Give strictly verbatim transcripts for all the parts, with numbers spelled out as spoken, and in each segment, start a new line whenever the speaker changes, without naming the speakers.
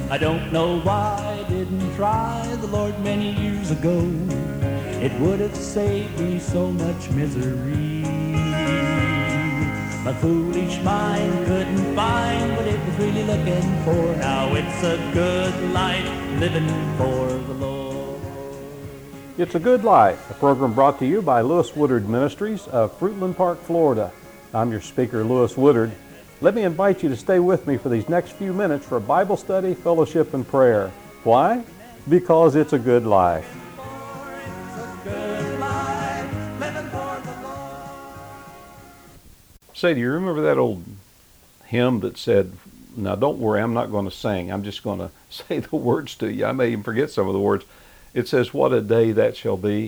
I don't know why I didn't try the Lord many years ago. It would have saved me so much misery. My foolish mind couldn't find what it was really looking for. Now it's a good life living for the Lord.
It's a Good Life, a program brought to you by Lewis Woodard Ministries of Fruitland Park, Florida. I'm your speaker, Lewis Woodard. Let me invite you to stay with me for these next few minutes for Bible study, fellowship, and prayer. Why? Because it's a good life. Say, do you remember that old hymn that said, now don't worry, I'm not going to sing. I'm just going to say the words to you. I may even forget some of the words. It says, what a day that shall be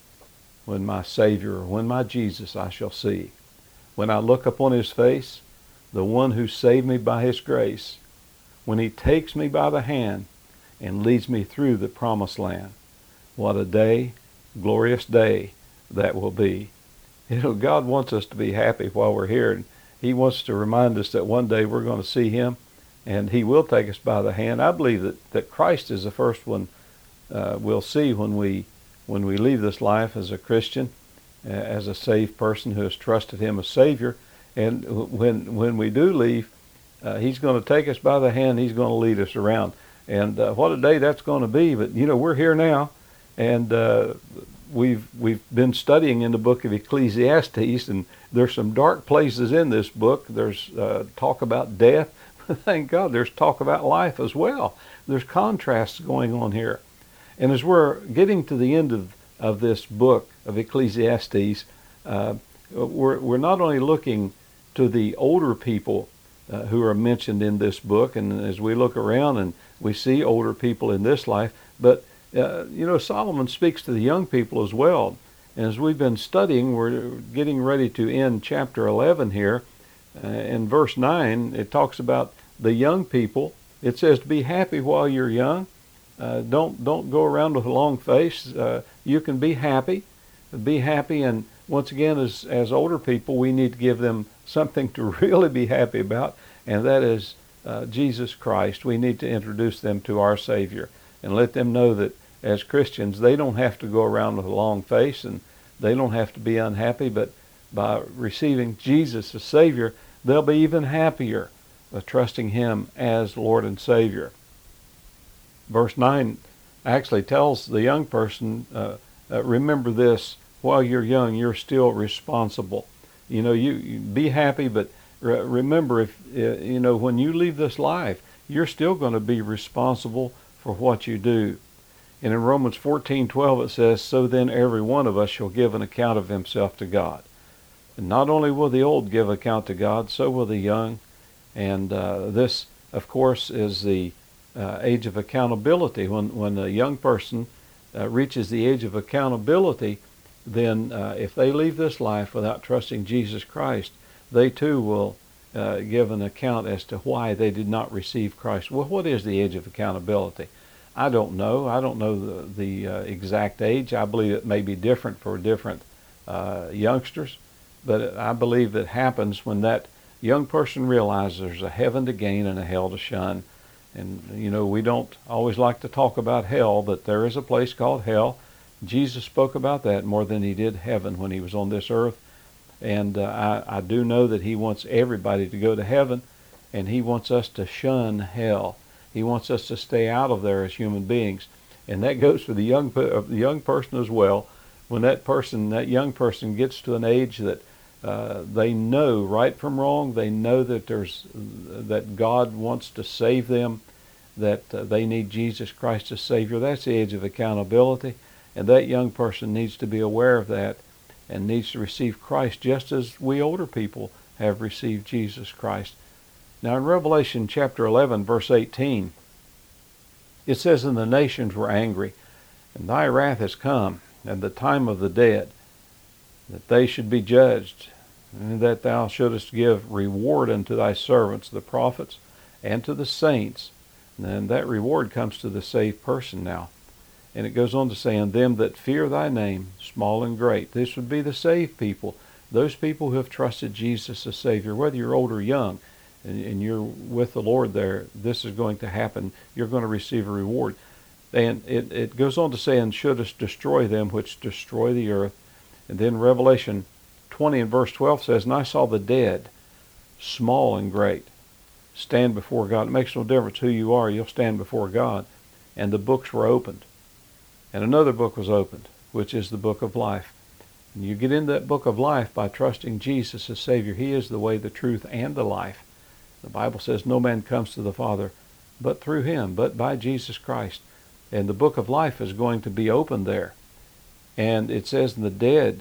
when my Savior, when my Jesus I shall see. When I look upon his face, the one who saved me by his grace, when he takes me by the hand and leads me through the promised land. What a day, glorious day that will be. You know, God wants us to be happy while we're here, and he wants to remind us that one day we're going to see him, and he will take us by the hand. I believe that, that Christ is the first one uh, we'll see when we when we leave this life as a Christian, uh, as a saved person who has trusted him as Savior. And when when we do leave, uh, he's going to take us by the hand. He's going to lead us around. And uh, what a day that's going to be. But, you know, we're here now, and uh, we've we've been studying in the book of Ecclesiastes, and there's some dark places in this book. There's uh, talk about death. Thank God there's talk about life as well. There's contrasts going on here. And as we're getting to the end of, of this book of Ecclesiastes, uh, we're, we're not only looking to the older people uh, who are mentioned in this book, and as we look around and we see older people in this life, but uh, you know, Solomon speaks to the young people as well. And as we've been studying, we're getting ready to end chapter eleven here. Uh, in verse nine, it talks about the young people. It says to be happy while you're young. Uh, don't don't go around with a long face. Uh, you can be happy, be happy, and once again, as as older people, we need to give them something to really be happy about, and that is uh, Jesus Christ. We need to introduce them to our Savior and let them know that as Christians, they don't have to go around with a long face, and they don't have to be unhappy, but by receiving Jesus as Savior, they'll be even happier uh, trusting him as Lord and Savior. Verse nine actually tells the young person, uh, uh, remember this, while you're young, you're still responsible. You know, you, you be happy, but re- remember, if uh, you know, when you leave this life, you're still going to be responsible for what you do. And in Romans fourteen twelve it says, so then every one of us shall give an account of himself to God. And not only will the old give account to God, so will the young. And uh, this, of course, is the uh, age of accountability. When, when a young person uh, reaches the age of accountability, then uh, if they leave this life without trusting Jesus Christ, they too will uh, give an account as to why they did not receive Christ. Well, what is the age of accountability? I don't know. I don't know the, the uh, exact age. I believe it may be different for different uh, youngsters, but I believe it happens when that young person realizes there's a heaven to gain and a hell to shun. And, you know, we don't always like to talk about hell, but there is a place called hell. Jesus spoke about that more than he did heaven when he was on this earth. And uh, I, I do know that he wants everybody to go to heaven, and he wants us to shun hell. He wants us to stay out of there as human beings. And that goes for the young, uh, the young person as well. When that person, that young person gets to an age that uh, they know right from wrong, they know that there's that God wants to save them, that uh, they need Jesus Christ as Savior, that's the age of accountability. And that young person needs to be aware of that and needs to receive Christ just as we older people have received Jesus Christ. Now in Revelation chapter eleven, verse eighteen, it says, and the nations were angry, and thy wrath has come, and the time of the dead, that they should be judged, and that thou shouldest give reward unto thy servants, the prophets, and to the saints. And that reward comes to the saved person now. And it goes on to say, and them that fear thy name, small and great. This would be the saved people, those people who have trusted Jesus as Savior, whether you're old or young. and, and you're with the Lord there, this is going to happen. You're going to receive a reward. And it, it goes on to say, and shouldest destroy them which destroy the earth. And then Revelation twenty and verse twelve says, and I saw the dead, small and great, stand before God. It makes no difference who you are, you'll stand before God. And the books were opened. And another book was opened, which is the book of life. And you get into that book of life by trusting Jesus as Savior. He is the way, the truth, and the life. The Bible says no man comes to the Father but through him, but by Jesus Christ. And the book of life is going to be opened there. And it says the dead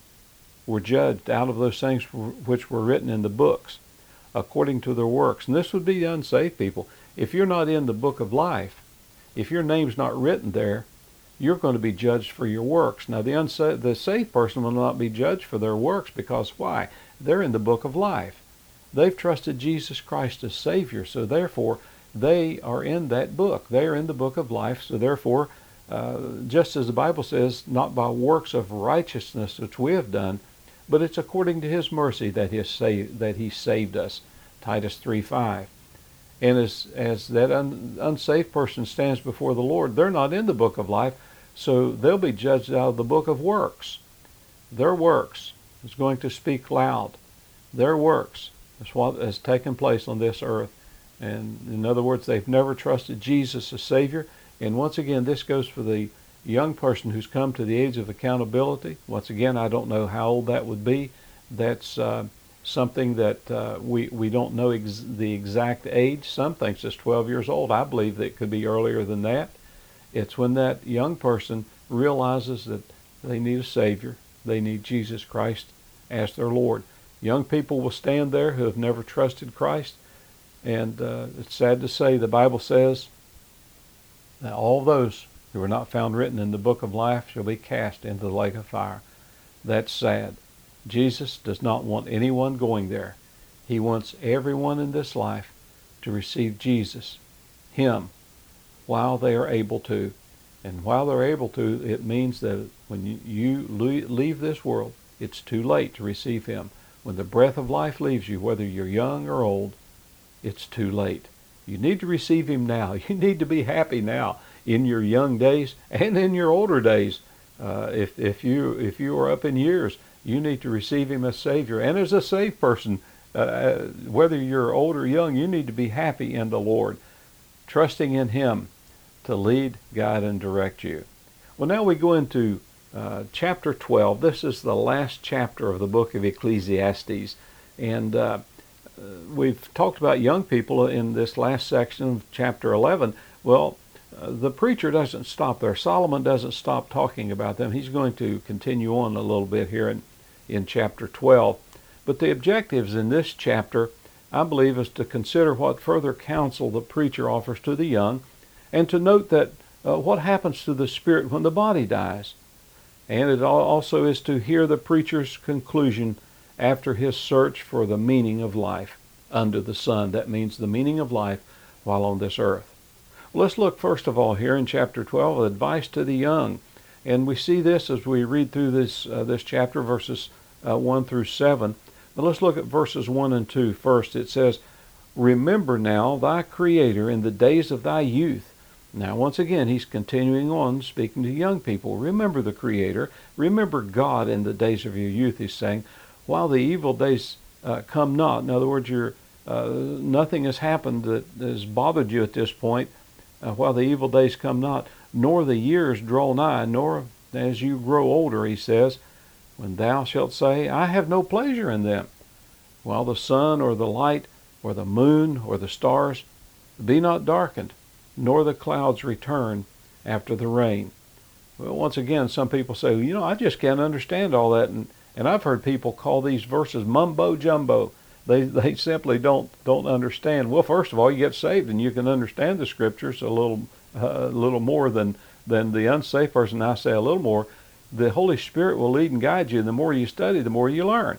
were judged out of those things which were written in the books, according to their works. And this would be the unsaved people. If you're not in the book of life, if your name's not written there, you're going to be judged for your works. Now, the unsaved, the saved person will not be judged for their works, because why? They're in the book of life. They've trusted Jesus Christ as Savior, so therefore they are in that book. They are in the book of life, so therefore, uh, just as the Bible says, not by works of righteousness which we have done, but it's according to His mercy that He saved, that He saved us. Titus three five. And as, as that un, unsaved person stands before the Lord, they're not in the book of life, so they'll be judged out of the book of works. Their works is going to speak loud. Their works is what has taken place on this earth. And in other words, they've never trusted Jesus as Savior. And once again, this goes for the young person who's come to the age of accountability. Once again, I don't know how old that would be. That's uh, something that uh, we, we don't know ex- the exact age. Some thinks it's twelve years old. I believe that it could be earlier than that. It's when that young person realizes that they need a Savior. They need Jesus Christ as their Lord. Young people will stand there who have never trusted Christ. And uh, it's sad to say, the Bible says that all those who are not found written in the book of life shall be cast into the lake of fire. That's sad. Jesus does not want anyone going there. He wants everyone in this life to receive Jesus, Him, while they are able to. And while they're able to, it means that when you, you leave this world, it's too late to receive Him. When the breath of life leaves you, whether you're young or old, it's too late. You need to receive Him now. You need to be happy now in your young days and in your older days. Uh, if, if, you, if you are up in years, you need to receive Him as Savior. And as a saved person, uh, whether you're old or young, you need to be happy in the Lord, trusting in Him to lead, guide, and direct you. Well, now we go into uh, chapter twelve. This is the last chapter of the book of Ecclesiastes. And uh, we've talked about young people in this last section of chapter eleven. Well, uh, the preacher doesn't stop there. Solomon doesn't stop talking about them. He's going to continue on a little bit here in, in chapter twelve. But the objectives in this chapter, I believe, is to consider what further counsel the preacher offers to the young, and to note that uh, what happens to the spirit when the body dies. And it also is to hear the preacher's conclusion after his search for the meaning of life under the sun. That means the meaning of life while on this earth. Well, let's look first of all here in chapter twelve, advice to the young. And we see this as we read through this, uh, this chapter, verses uh, one through seven. But let's look at verses one and two first. It says, "Remember now thy Creator in the days of thy youth." Now, once again, he's continuing on speaking to young people. Remember the Creator. Remember God in the days of your youth, he's saying, while the evil days uh, come not. In other words, you're, uh, nothing has happened that has bothered you at this point, uh, while the evil days come not, nor the years draw nigh, nor as you grow older, he says, when thou shalt say, I have no pleasure in them, while the sun or the light or the moon or the stars be not darkened, nor the clouds return after the rain. Well, once again, some people say, you know, I just can't understand all that. And, and I've heard people call these verses mumbo jumbo. They they simply don't don't understand. Well, first of all, you get saved and you can understand the scriptures a little uh, a little more than, than the unsaved person. I say a little more. The Holy Spirit will lead and guide you. The more you study, the more you learn.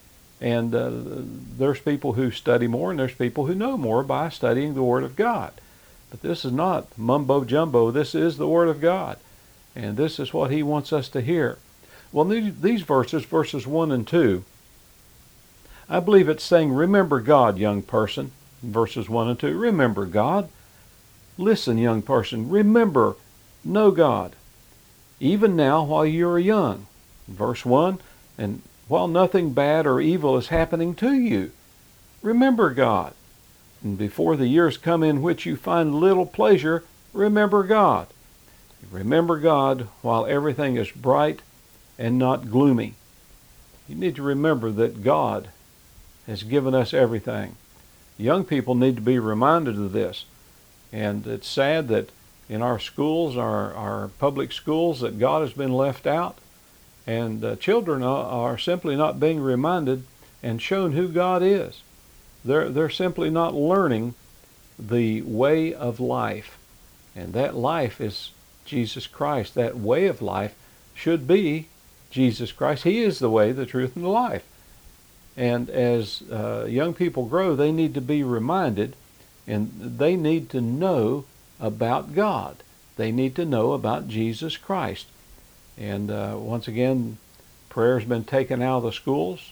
And uh, there's people who study more, and there's people who know more by studying the Word of God. But this is not mumbo jumbo. This is the Word of God. And this is what He wants us to hear. Well, these verses, verses one and two, I believe it's saying, remember God, young person. verses one and two. Remember God. Listen, young person, remember, know God, even now while you are young. Verse one, and while nothing bad or evil is happening to you, remember God. And before the years come in which you find little pleasure, remember God. Remember God while everything is bright and not gloomy. You need to remember that God has given us everything. Young people need to be reminded of this. And it's sad that in our schools, our, our public schools, that God has been left out. And uh, children are, are simply not being reminded and shown who God is. They're, they're simply not learning the way of life. And that life is Jesus Christ. That way of life should be Jesus Christ. He is the way, the truth, and the life. And as uh, young people grow, they need to be reminded, and they need to know about God. They need to know about Jesus Christ. And uh, once again, prayer has been taken out of the schools.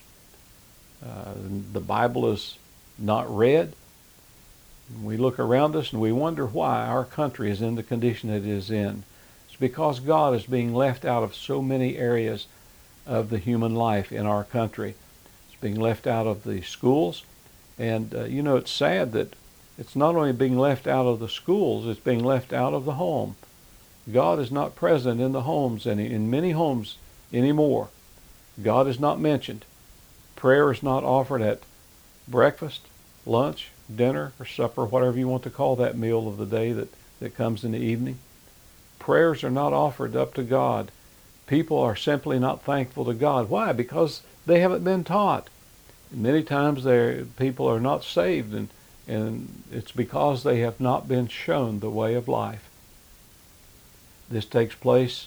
Uh, the Bible is not read. We look around us and we wonder why our country is in the condition it is in. It's because God is being left out of so many areas of the human life in our country. It's being left out of the schools. And, uh, you know, it's sad that it's not only being left out of the schools, it's being left out of the home. God is not present in the homes, any, in many homes anymore. God is not mentioned. Prayer is not offered at breakfast, lunch, dinner, or supper, whatever you want to call that meal of the day that, that comes in the evening. Prayers are not offered up to God. People are simply not thankful to God. Why? Because they haven't been taught. Many times people are not saved, and, and it's because they have not been shown the way of life. This takes place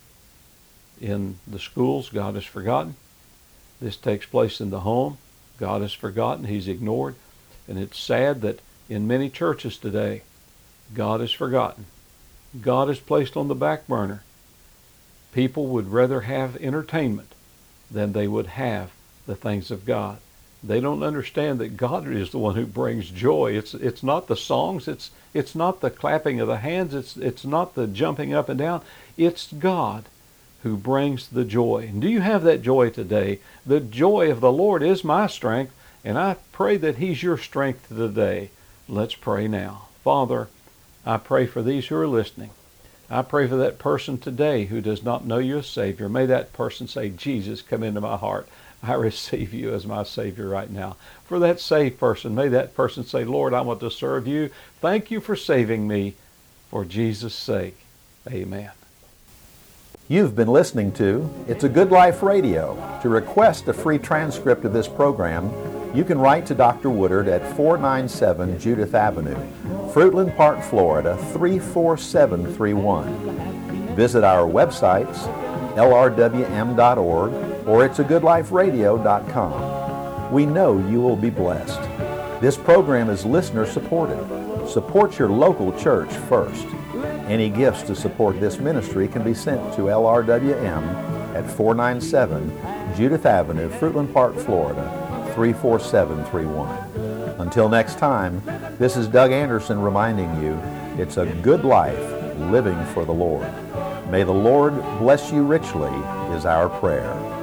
in the schools. God is forgotten. This takes place in the home. God is forgotten. He's ignored. And it's sad that in many churches today, God is forgotten. God is placed on the back burner. People would rather have entertainment than they would have the things of God. They don't understand that God is the one who brings joy. It's it's not the songs, it's it's not the clapping of the hands, it's it's not the jumping up and down. It's God who brings the joy. And do you have that joy today? The joy of the Lord is my strength, and I pray that He's your strength today. Let's pray now. Father, I pray for these who are listening. I pray for that person today who does not know you as Savior. May that person say, Jesus, come into my heart. I receive you as my Savior right now. For that saved person, may that person say, Lord, I want to serve you. Thank you for saving me. For Jesus' sake, amen.
You've been listening to It's a Good Life Radio. To request a free transcript of this program, you can write to Doctor Woodard at four ninety-seven Judith Avenue, Fruitland Park, Florida, three four seven three one. Visit our websites, L R W M dot org or it's a good life radio dot com. We know you will be blessed. This program is listener supported. Support your local church first. Any gifts to support this ministry can be sent to L R W M at four ninety-seven Judith Avenue, Fruitland Park, Florida, three four seven three one. Until next time, this is Doug Anderson reminding you, it's a good life living for the Lord. May the Lord bless you richly is our prayer.